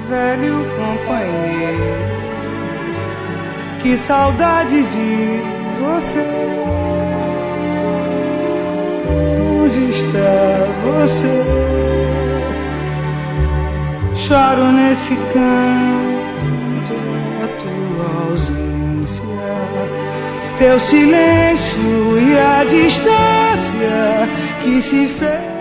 velho companheiro. Que saudade de você. Onde está você? Choro nesse canto a tua ausência, teu silêncio e a distância que se fez